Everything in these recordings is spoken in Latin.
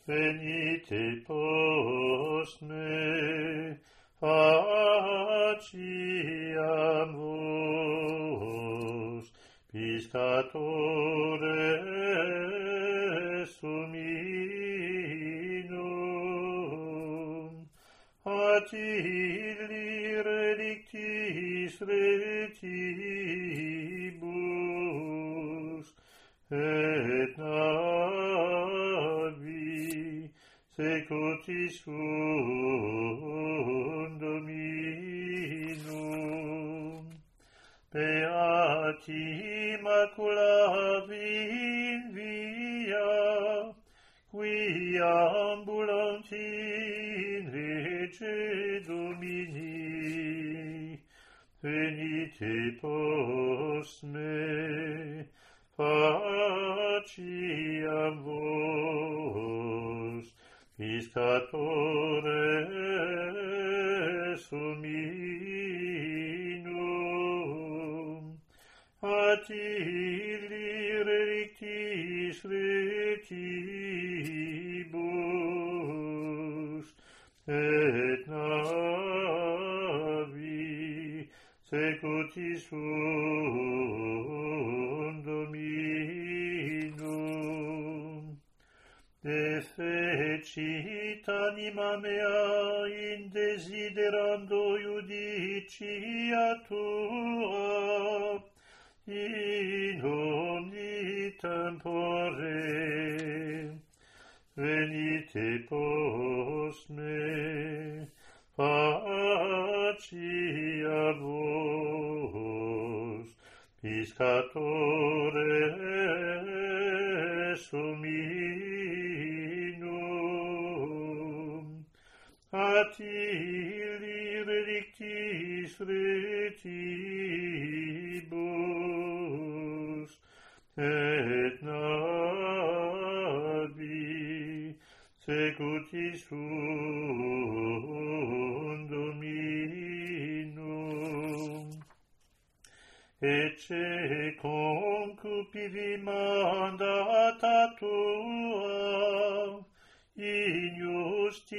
venite post me, faciam vos piscatores hominum, at illi relictis retibus, et navi secutis Dominum. Beati Immaculavi in via, qui ambulant in rege Domini, venite post me, faciam vos piscatores hominum, at illi relictis retibus, et navi secutis Dominum. Defecit anima mea in desiderando judicia tua, in omni tempore. Venite post me, faciam vos piscatores hominum, at illi relictis retibus, et navi secutis Dominum. Ecce concupivi mandata tua, in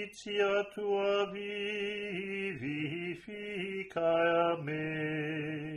justitia tua vivificae a me.